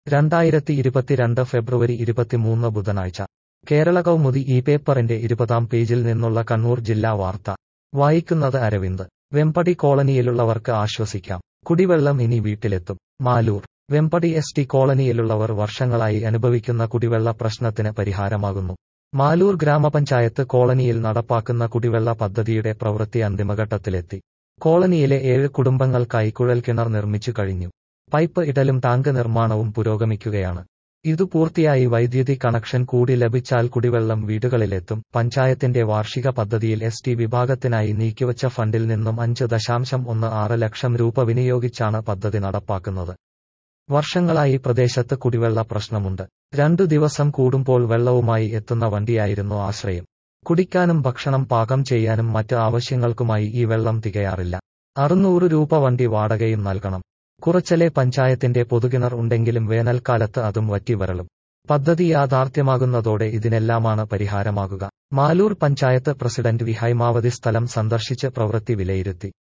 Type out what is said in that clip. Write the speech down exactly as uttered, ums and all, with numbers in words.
രണ്ടായിരത്തി ഇരുപത്തിരണ്ട് ഫെബ്രുവരി ഇരുപത്തിമൂന്ന് ബുധനാഴ്ച കേരള കൗമുദി ഈ പേപ്പറിന്റെ ഇരുപതാം പേജിൽ നിന്നുള്ള കണ്ണൂർ ജില്ലാ വാർത്ത വായിക്കുന്നത് അരവിന്ദ്. വെമ്പടി കോളനിയിലുള്ളവർക്ക് ആശ്വസിക്കാം, കുടിവെള്ളം ഇനി വീട്ടിലെത്തും. മാലൂർ. വെമ്പടി എസ് ടി കോളനിയിലുള്ളവർ വർഷങ്ങളായി അനുഭവിക്കുന്ന കുടിവെള്ള പ്രശ്നത്തിന് പരിഹാരമാകുന്നു. മാലൂർ ഗ്രാമപഞ്ചായത്ത് കോളനിയിൽ നടപ്പാക്കുന്ന കുടിവെള്ള പദ്ധതിയുടെ പ്രവൃത്തി അന്തിമഘട്ടത്തിലെത്തി. കോളനിയിലെ ഏഴ് കുടുംബങ്ങൾക്കായി കുഴൽക്കിണർ നിർമ്മിച്ചു കഴിഞ്ഞു. പൈപ്പ് ഇടലും ടാങ്ക് നിർമ്മാണവും പുരോഗമിക്കുകയാണ്. ഇതു പൂർത്തിയായി വൈദ്യുതി കണക്ഷൻ കൂടി ലഭിച്ചാൽ കുടിവെള്ളം വീടുകളിലെത്തും. പഞ്ചായത്തിന്റെ വാർഷിക പദ്ധതിയിൽ എസ് ടി വിഭാഗത്തിനായി നീക്കിവച്ച ഫണ്ടിൽ നിന്നും അഞ്ച് ദശാംശം ഒന്ന് ആറ് ലക്ഷം രൂപ വിനിയോഗിച്ചാണ് പദ്ധതി നടപ്പാക്കുന്നത്. വർഷങ്ങളായി പ്രദേശത്ത് കുടിവെള്ള പ്രശ്നമുണ്ട്. രണ്ടു ദിവസം കൂടുമ്പോൾ വെള്ളവുമായി എത്തുന്ന വണ്ടിയായിരുന്നു ആശ്രയം. കുടിക്കാനും ഭക്ഷണം പാകം ചെയ്യാനും മറ്റ് ആവശ്യങ്ങൾക്കുമായി ഈ വെള്ളം തികയാറില്ല. അറുന്നൂറ് രൂപ വണ്ടി വാടകയും നൽകണം. കുറച്ചലെ പഞ്ചായത്തിന്റെ പൊതുകിണർ ഉണ്ടെങ്കിലും വേനൽക്കാലത്ത് അതും വറ്റി വരളും. പദ്ധതി യാഥാർത്ഥ്യമാകുന്നതോടെ ഇതിനെല്ലാമാണ് പരിഹാരമാകുക. മാലൂർ പഞ്ചായത്ത് പ്രസിഡന്റ് വി ഹൈമാവതി സ്ഥലം സന്ദർശിച്ച് പ്രവൃത്തി വിലയിരുത്തി.